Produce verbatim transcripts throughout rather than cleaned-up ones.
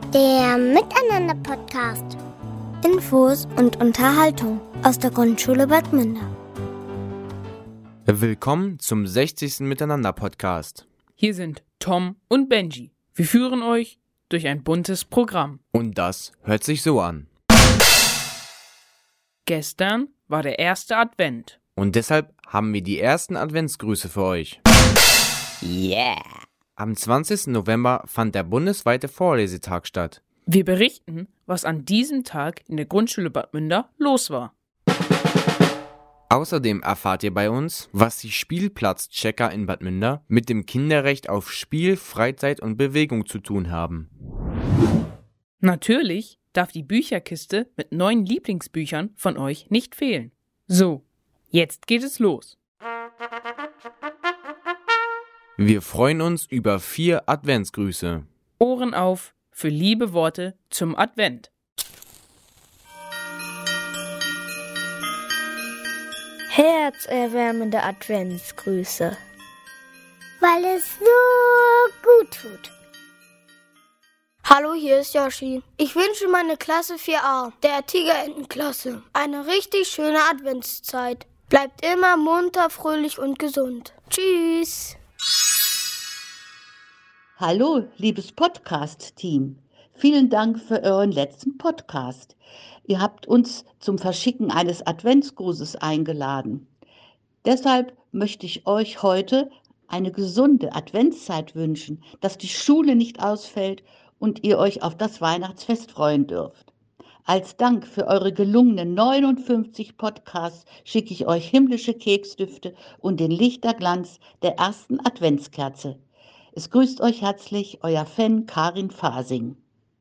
Der Miteinander-Podcast. Infos und Unterhaltung aus der Grundschule Bad Münder. Willkommen zum sechzigsten Miteinander-Podcast. Hier sind Tom und Benji. Wir führen euch durch ein buntes Programm. Und das hört sich so an. Gestern war der erste Advent. Und deshalb haben wir die ersten Adventsgrüße für euch. Yeah! Am zwanzigsten November fand der bundesweite Vorlesetag statt. Wir berichten, was an diesem Tag in der Grundschule Bad Münder los war. Außerdem erfahrt ihr bei uns, was die Spielplatzchecker in Bad Münder mit dem Kinderrecht auf Spiel, Freizeit und Bewegung zu tun haben. Natürlich darf die Bücherkiste mit neuen Lieblingsbüchern von euch nicht fehlen. So, jetzt geht es los. Wir freuen uns über vier Adventsgrüße. Ohren auf für liebe Worte zum Advent. Herzerwärmende Adventsgrüße. Weil es so gut tut. Hallo, hier ist Yoshi. Ich wünsche meine Klasse vier a, der Tigerentenklasse, eine richtig schöne Adventszeit. Bleibt immer munter, fröhlich und gesund. Tschüss. Hallo, liebes Podcast-Team. Vielen Dank für euren letzten Podcast. Ihr habt uns zum Verschicken eines Adventsgrußes eingeladen. Deshalb möchte ich euch heute eine gesunde Adventszeit wünschen, dass die Schule nicht ausfällt und ihr euch auf das Weihnachtsfest freuen dürft. Als Dank für eure gelungenen neunundfünfzig Podcasts schicke ich euch himmlische Keksdüfte und den Lichterglanz der ersten Adventskerze. Es grüßt euch herzlich euer Fan Karin Fasing.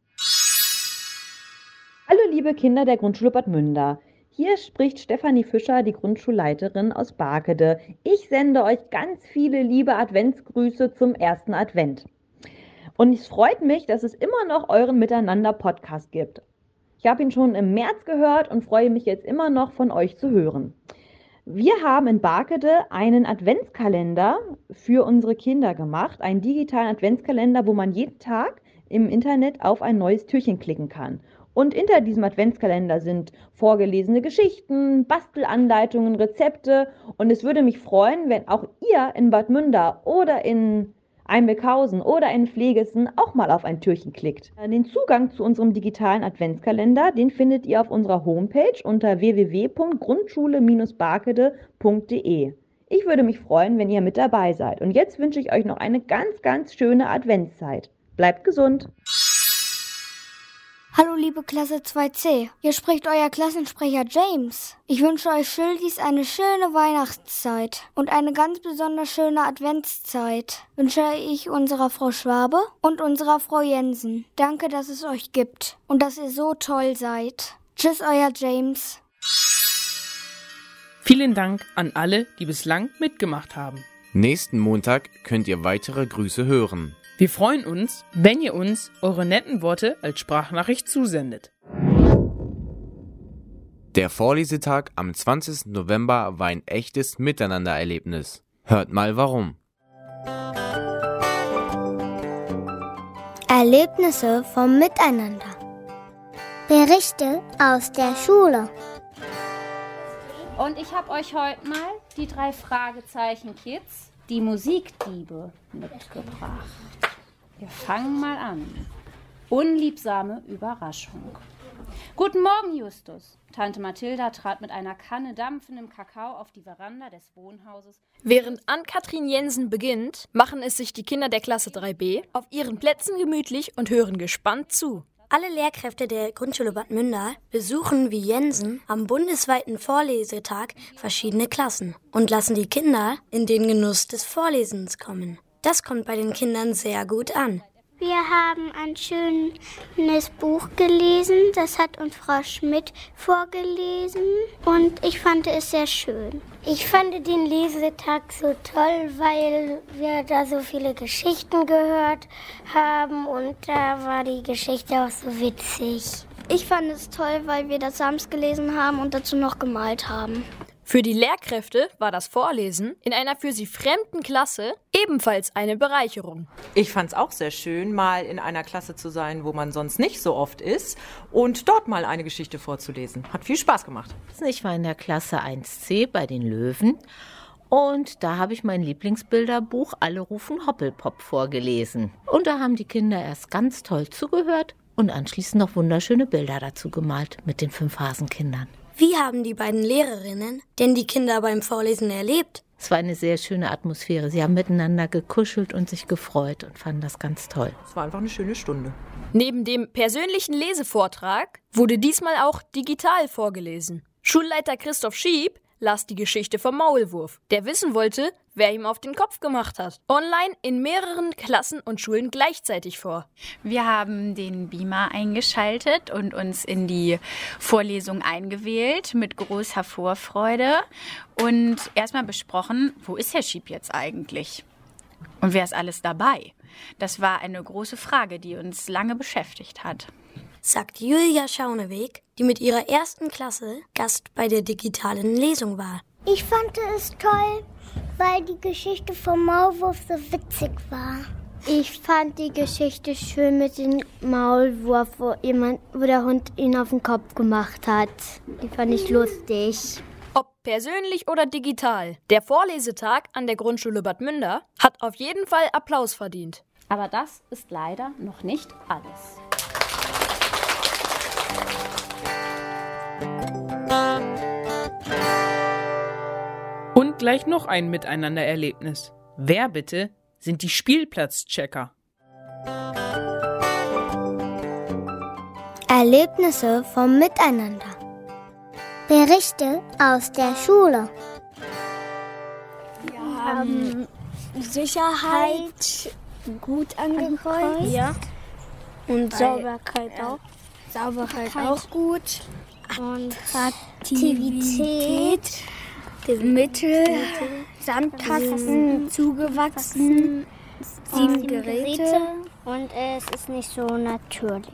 Hallo liebe Kinder der Grundschule Bad Münder. Hier spricht Stefanie Fischer, die Grundschulleiterin aus Barkede. Ich sende euch ganz viele liebe Adventsgrüße zum ersten Advent. Und es freut mich, dass es immer noch euren Miteinander-Podcast gibt. Ich habe ihn schon im März gehört und freue mich jetzt immer noch von euch zu hören. Wir haben in Barkede einen Adventskalender für unsere Kinder gemacht, einen digitalen Adventskalender, wo man jeden Tag im Internet auf ein neues Türchen klicken kann. Und hinter diesem Adventskalender sind vorgelesene Geschichten, Bastelanleitungen, Rezepte. Und es würde mich freuen, wenn auch ihr in Bad Münder oder in Einbeckhausen oder in Pflegesen auch mal auf ein Türchen klickt. Den Zugang zu unserem digitalen Adventskalender, den findet ihr auf unserer Homepage unter w w w punkt grundschule Bindestrich barkede punkt d e. Ich würde mich freuen, wenn ihr mit dabei seid. Und jetzt wünsche ich euch noch eine ganz, ganz schöne Adventszeit. Bleibt gesund! Hallo liebe Klasse zwei c, hier spricht euer Klassensprecher James. Ich wünsche euch Schildis eine schöne Weihnachtszeit und eine ganz besonders schöne Adventszeit. Wünsche ich unserer Frau Schwabe und unserer Frau Jensen. Danke, dass es euch gibt und dass ihr so toll seid. Tschüss, euer James. Vielen Dank an alle, die bislang mitgemacht haben. Nächsten Montag könnt ihr weitere Grüße hören. Wir freuen uns, wenn ihr uns eure netten Worte als Sprachnachricht zusendet. Der Vorlesetag am zwanzigsten November war ein echtes Miteinandererlebnis. Hört mal warum. Erlebnisse vom Miteinander. Berichte aus der Schule. Und ich habe euch heute mal die drei Fragezeichen-Kids, die Musikdiebe, mitgebracht. Wir fangen mal an. Unliebsame Überraschung. Guten Morgen, Justus. Tante Mathilda trat mit einer Kanne dampfendem Kakao auf die Veranda des Wohnhauses. Während Ann-Kathrin Jensen beginnt, machen es sich die Kinder der Klasse drei b auf ihren Plätzen gemütlich und hören gespannt zu. Alle Lehrkräfte der Grundschule Bad Münder besuchen wie Jensen am bundesweiten Vorlesetag verschiedene Klassen und lassen die Kinder in den Genuss des Vorlesens kommen. Das kommt bei den Kindern sehr gut an. Wir haben ein schönes Buch gelesen, das hat uns Frau Schmidt vorgelesen und ich fand es sehr schön. Ich fand den Lesetag so toll, weil wir da so viele Geschichten gehört haben und da war die Geschichte auch so witzig. Ich fand es toll, weil wir das Sams gelesen haben und dazu noch gemalt haben. Für die Lehrkräfte war das Vorlesen in einer für sie fremden Klasse ebenfalls eine Bereicherung. Ich fand es auch sehr schön, mal in einer Klasse zu sein, wo man sonst nicht so oft ist und dort mal eine Geschichte vorzulesen. Hat viel Spaß gemacht. Ich war in der Klasse eins C bei den Löwen und da habe ich mein Lieblingsbilderbuch Alle rufen Hoppelpop vorgelesen. Und da haben die Kinder erst ganz toll zugehört und anschließend noch wunderschöne Bilder dazu gemalt mit den fünf Hasenkindern. Wie haben die beiden Lehrerinnen denn die Kinder beim Vorlesen erlebt? Es war eine sehr schöne Atmosphäre. Sie haben miteinander gekuschelt und sich gefreut und fanden das ganz toll. Es war einfach eine schöne Stunde. Neben dem persönlichen Lesevortrag wurde diesmal auch digital vorgelesen. Schulleiter Christoph Schieb las die Geschichte vom Maulwurf, der wissen wollte, wer ihm auf den Kopf gemacht hat. Online in mehreren Klassen und Schulen gleichzeitig vor. Wir haben den Beamer eingeschaltet und uns in die Vorlesung eingewählt mit großer Vorfreude und erstmal besprochen, wo ist Herr Schieb jetzt eigentlich? Und wer ist alles dabei? Das war eine große Frage, die uns lange beschäftigt hat. Sagt Julia Schauneweg, die mit ihrer ersten Klasse Gast bei der digitalen Lesung war. Ich fand es toll, weil die Geschichte vom Maulwurf so witzig war. Ich fand die Geschichte schön mit dem Maulwurf, wo, jemand, wo der Hund ihn auf den Kopf gemacht hat. Die fand ich lustig. Ob persönlich oder digital, der Vorlesetag an der Grundschule Bad Münder hat auf jeden Fall Applaus verdient. Aber das ist leider noch nicht alles. Und gleich noch ein Miteinandererlebnis. Wer bitte sind die Spielplatzchecker? Erlebnisse vom Miteinander. Berichte aus der Schule. Wir haben Sicherheit gut angekreuzt. Ja. Und Bei, Sauberkeit ja. auch. Sauberkeit auch gut. Und Aktivität. Mittel, Sandkasten, zugewachsen, sieben Geräte. Und es ist nicht so natürlich.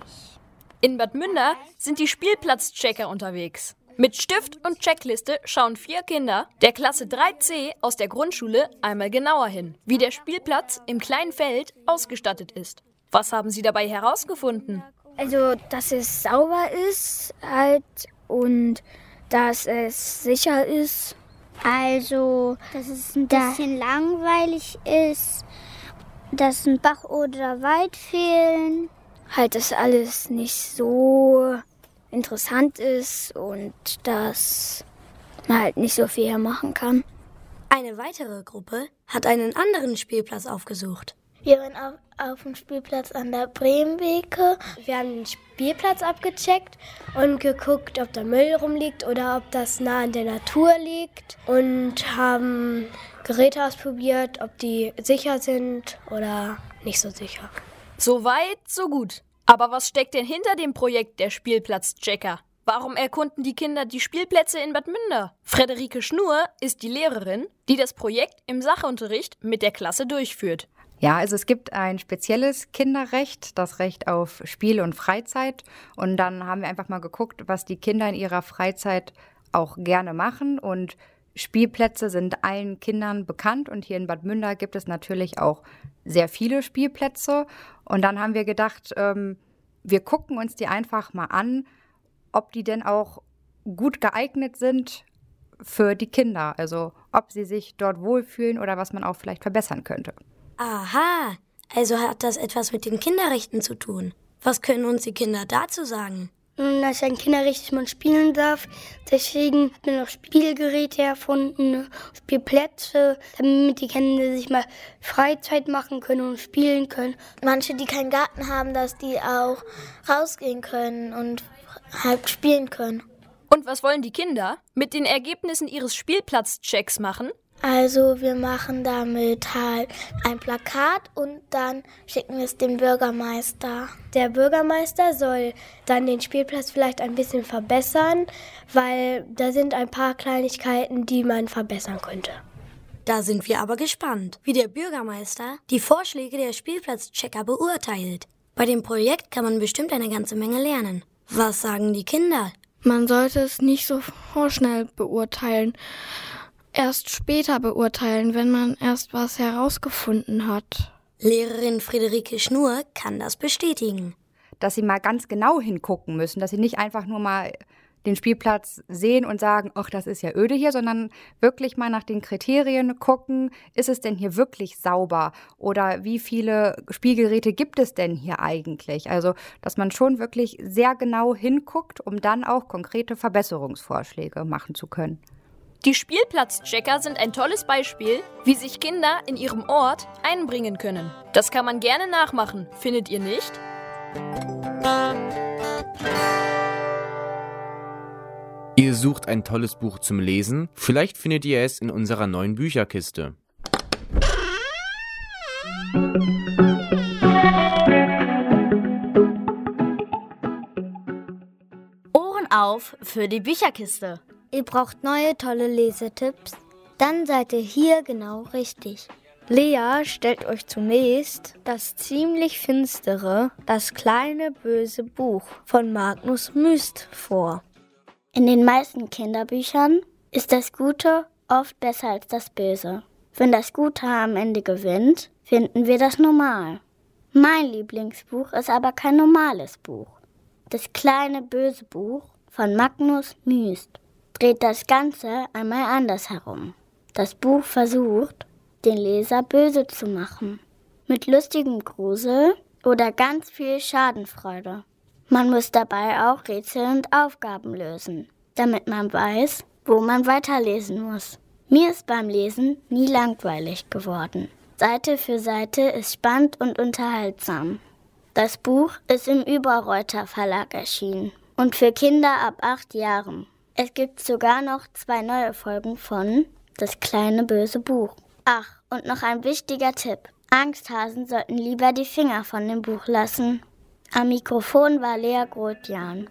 In Bad Münder sind die Spielplatzchecker unterwegs. Mit Stift und Checkliste schauen vier Kinder der Klasse drei C aus der Grundschule einmal genauer hin, wie der Spielplatz im kleinen Feld ausgestattet ist. Was haben sie dabei herausgefunden? Also, dass es sauber ist halt und dass es sicher ist. Also, dass es ein bisschen langweilig ist, dass ein Bach oder Wald fehlen. Halt, dass alles nicht so interessant ist und dass man halt nicht so viel machen kann. Eine weitere Gruppe hat einen anderen Spielplatz aufgesucht. Wir waren auf, auf dem Spielplatz an der Bremenbeke. Wir haben den Spielplatz abgecheckt und geguckt, ob da Müll rumliegt oder ob das nah an der Natur liegt. Und haben Geräte ausprobiert, ob die sicher sind oder nicht so sicher. So weit, so gut. Aber was steckt denn hinter dem Projekt der Spielplatzchecker? Warum erkunden die Kinder die Spielplätze in Bad Münder? Frederike Schnur ist die Lehrerin, die das Projekt im Sachunterricht mit der Klasse durchführt. Ja, also es gibt ein spezielles Kinderrecht, das Recht auf Spiel und Freizeit. Und dann haben wir einfach mal geguckt, was die Kinder in ihrer Freizeit auch gerne machen. Und Spielplätze sind allen Kindern bekannt. Und hier in Bad Münder gibt es natürlich auch sehr viele Spielplätze. Und dann haben wir gedacht, ähm, wir gucken uns die einfach mal an, ob die denn auch gut geeignet sind für die Kinder. Also ob sie sich dort wohlfühlen oder was man auch vielleicht verbessern könnte. Aha, also hat das etwas mit den Kinderrechten zu tun. Was können uns die Kinder dazu sagen? Dass ein Kinderrecht, dass man spielen darf. Deswegen hat man auch Spielgeräte erfunden, Spielplätze, damit die Kinder sich mal Freizeit machen können und spielen können. Manche, die keinen Garten haben, dass die auch rausgehen können und halt spielen können. Und was wollen die Kinder mit den Ergebnissen ihres Spielplatzchecks machen? Also wir machen damit halt ein Plakat und dann schicken wir es dem Bürgermeister. Der Bürgermeister soll dann den Spielplatz vielleicht ein bisschen verbessern, weil da sind ein paar Kleinigkeiten, die man verbessern könnte. Da sind wir aber gespannt, wie der Bürgermeister die Vorschläge der Spielplatzchecker beurteilt. Bei dem Projekt kann man bestimmt eine ganze Menge lernen. Was sagen die Kinder? Man sollte es nicht so vorschnell beurteilen, erst später beurteilen, wenn man erst was herausgefunden hat. Lehrerin Friederike Schnur kann das bestätigen. Dass sie mal ganz genau hingucken müssen, dass sie nicht einfach nur mal den Spielplatz sehen und sagen, ach, das ist ja öde hier, sondern wirklich mal nach den Kriterien gucken, ist es denn hier wirklich sauber oder wie viele Spielgeräte gibt es denn hier eigentlich? Also, dass man schon wirklich sehr genau hinguckt, um dann auch konkrete Verbesserungsvorschläge machen zu können. Die Spielplatzchecker sind ein tolles Beispiel, wie sich Kinder in ihrem Ort einbringen können. Das kann man gerne nachmachen, findet ihr nicht? Ihr sucht ein tolles Buch zum Lesen? Vielleicht findet ihr es in unserer neuen Bücherkiste. Ohren auf für die Bücherkiste. Ihr braucht neue tolle Lesetipps? Dann seid ihr hier genau richtig. Lea stellt euch zunächst das ziemlich finstere, das kleine böse Buch von Magnus Myst vor. In den meisten Kinderbüchern ist das Gute oft besser als das Böse. Wenn das Gute am Ende gewinnt, finden wir das normal. Mein Lieblingsbuch ist aber kein normales Buch. Das kleine böse Buch von Magnus Myst dreht das Ganze einmal anders herum. Das Buch versucht, den Leser böse zu machen. Mit lustigem Grusel oder ganz viel Schadenfreude. Man muss dabei auch Rätsel und Aufgaben lösen, damit man weiß, wo man weiterlesen muss. Mir ist beim Lesen nie langweilig geworden. Seite für Seite ist spannend und unterhaltsam. Das Buch ist im Überreuter Verlag erschienen und für Kinder ab acht Jahren. Es gibt sogar noch zwei neue Folgen von Das kleine böse Buch. Ach, und noch ein wichtiger Tipp. Angsthasen sollten lieber die Finger von dem Buch lassen. Am Mikrofon war Lea Grotjan.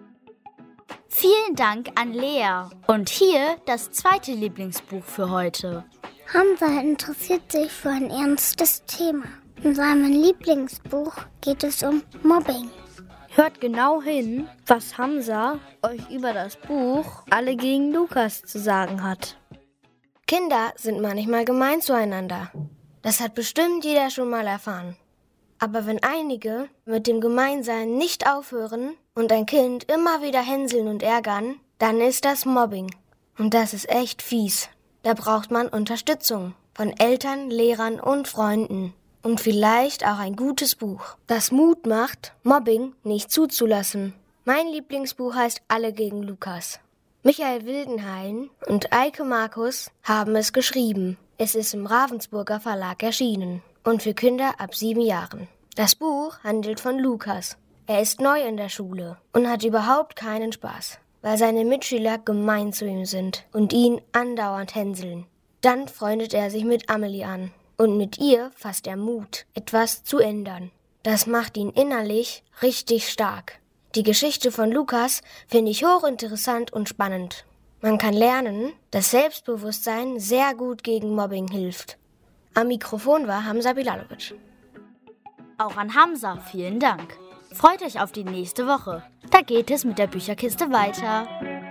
Vielen Dank an Lea. Und hier das zweite Lieblingsbuch für heute. Hamza interessiert sich für ein ernstes Thema. In seinem Lieblingsbuch geht es um Mobbing. Hört genau hin, was Hamza euch über das Buch Alle gegen Lukas zu sagen hat. Kinder sind manchmal gemein zueinander. Das hat bestimmt jeder schon mal erfahren. Aber wenn einige mit dem Gemeinsein nicht aufhören und ein Kind immer wieder hänseln und ärgern, dann ist das Mobbing. Und das ist echt fies. Da braucht man Unterstützung von Eltern, Lehrern und Freunden. Und vielleicht auch ein gutes Buch, das Mut macht, Mobbing nicht zuzulassen. Mein Lieblingsbuch heißt Alle gegen Lukas. Michael Wildenhain und Eike Markus haben es geschrieben. Es ist im Ravensburger Verlag erschienen und für Kinder ab sieben Jahren. Das Buch handelt von Lukas. Er ist neu in der Schule und hat überhaupt keinen Spaß, weil seine Mitschüler gemein zu ihm sind und ihn andauernd hänseln. Dann freundet er sich mit Amelie an und mit ihr fasst er Mut, etwas zu ändern. Das macht ihn innerlich richtig stark. Die Geschichte von Lukas finde ich hochinteressant und spannend. Man kann lernen, dass Selbstbewusstsein sehr gut gegen Mobbing hilft. Am Mikrofon war Hamza Bilalovic. Auch an Hamza vielen Dank. Freut euch auf die nächste Woche. Da geht es mit der Bücherkiste weiter.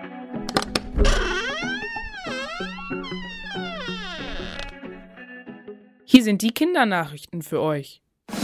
Hier sind die Kindernachrichten für euch.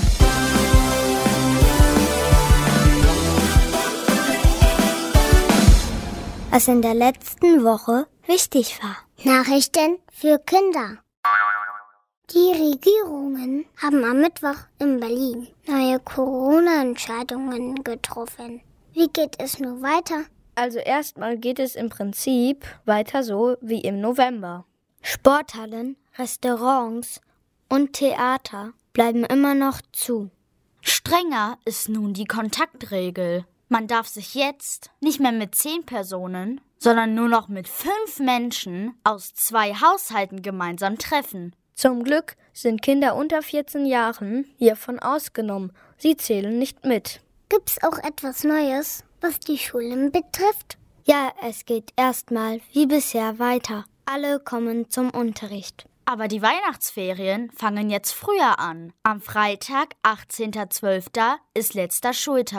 Was in der letzten Woche wichtig war. Nachrichten für Kinder. Die Regierungen haben am Mittwoch in Berlin neue Corona-Entscheidungen getroffen. Wie geht es nun weiter? Also erstmal geht es im Prinzip weiter so wie im November. Sporthallen, Restaurants und Theater bleiben immer noch zu. Strenger ist nun die Kontaktregel. Man darf sich jetzt nicht mehr mit zehn Personen, sondern nur noch mit fünf Menschen aus zwei Haushalten gemeinsam treffen. Zum Glück sind Kinder unter vierzehn Jahren hiervon ausgenommen. Sie zählen nicht mit. Gibt's auch etwas Neues, was die Schulen betrifft? Ja, es geht erstmal wie bisher weiter. Alle kommen zum Unterricht. Aber die Weihnachtsferien fangen jetzt früher an. Am Freitag, achtzehnten zwölften ist letzter Schultag.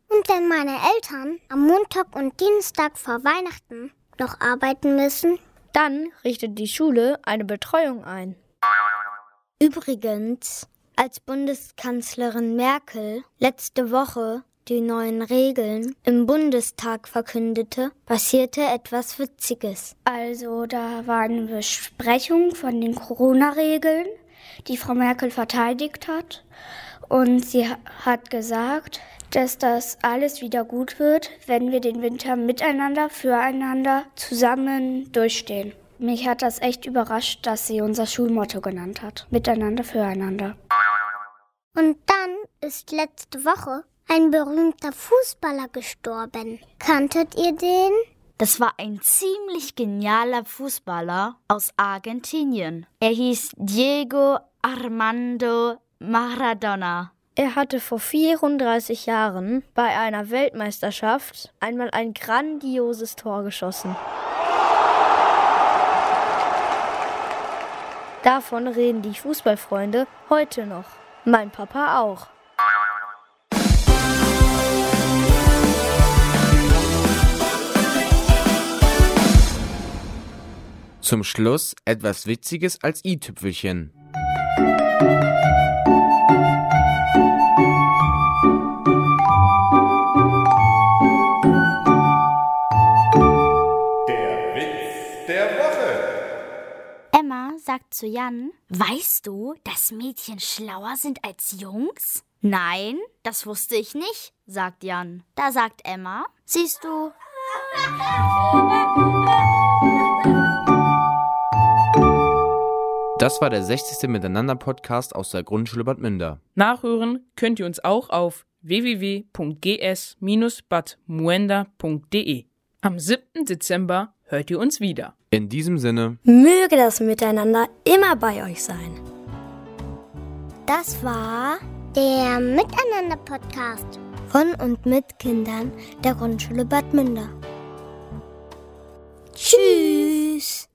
Und wenn meine Eltern am Montag und Dienstag vor Weihnachten noch arbeiten müssen, dann richtet die Schule eine Betreuung ein. Übrigens, als Bundeskanzlerin Merkel letzte Woche die neuen Regeln im Bundestag verkündete, passierte etwas Witziges. Also da war eine Besprechung von den Corona-Regeln, die Frau Merkel verteidigt hat. Und sie hat gesagt, dass das alles wieder gut wird, wenn wir den Winter miteinander, füreinander zusammen durchstehen. Mich hat das echt überrascht, dass sie unser Schulmotto genannt hat. Miteinander, füreinander. Und dann ist letzte Woche ein berühmter Fußballer gestorben. Kanntet ihr den? Das war ein ziemlich genialer Fußballer aus Argentinien. Er hieß Diego Armando Maradona. Er hatte vor vierunddreißig Jahren bei einer Weltmeisterschaft einmal ein grandioses Tor geschossen. Davon reden die Fußballfreunde heute noch. Mein Papa auch. Zum Schluss etwas Witziges als i-Tüpfelchen. Der Witz der Woche. Emma sagt zu Jan: Weißt du, dass Mädchen schlauer sind als Jungs? Nein, das wusste ich nicht, sagt Jan. Da sagt Emma: Siehst du. Das war der sechzigste Miteinander-Podcast aus der Grundschule Bad Münder. Nachhören könnt ihr uns auch auf w w w punkt g s bindestrich bad muenda punkt d e. Am siebten Dezember hört ihr uns wieder. In diesem Sinne, möge das Miteinander immer bei euch sein. Das war der Miteinander-Podcast von und mit Kindern der Grundschule Bad Münder. Tschüss!